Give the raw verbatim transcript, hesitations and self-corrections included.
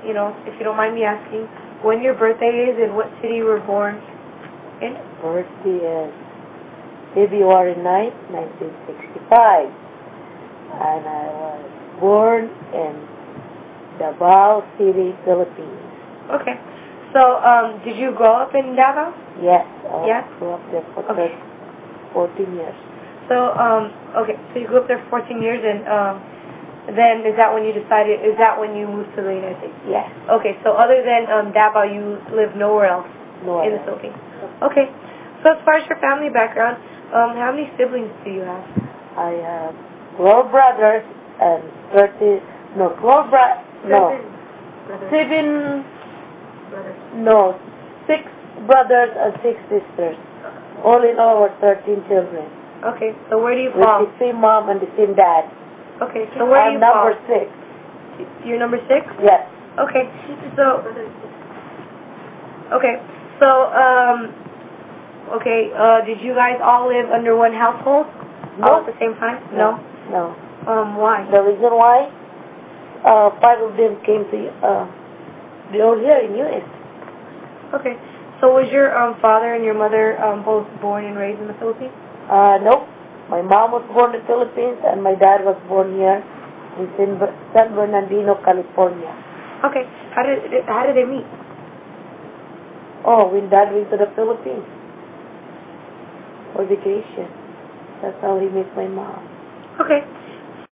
you know, if you don't mind me asking, when your birthday is and what city you were born in? Birthday is February ninth, nineteen sixty-five. And I was born in Davao City, Philippines. Okay. So, um, did you grow up in Davao? Yes. I Yeah? grew up there for Okay. fourteen years. So, um, okay, so you grew up there for fourteen years, and um, then is that when you decided, is that when you moved to the United States? Yes. Okay, so other than um, Davao, you live nowhere else No in the other. Philippines? Okay. So as far as your family background, um, how many siblings do you have? I have twelve brothers and thirty, no, twelve bro, no, Brothers. seven, Brothers. no, six brothers and six sisters. All in all, we're thirteen children. Okay, so where do you With fall? the same mom and the same dad. Okay, so where do I'm you number fall? six. You're number six? Yes. Okay, so, okay, so, um, okay, uh, did you guys all live under one household? All No. at the same time? No. No. Um, why? The reason why, uh, five of them came to, uh, they all here in U S. Okay, so was your um, father and your mother um, both born and raised in the Philippines? Uh, no. My mom was born in the Philippines and my dad was born here in San Ber- San Bernardino, California. Okay, how did how did they meet? Oh, when dad went to the Philippines for vacation. That's how he met my mom. Okay.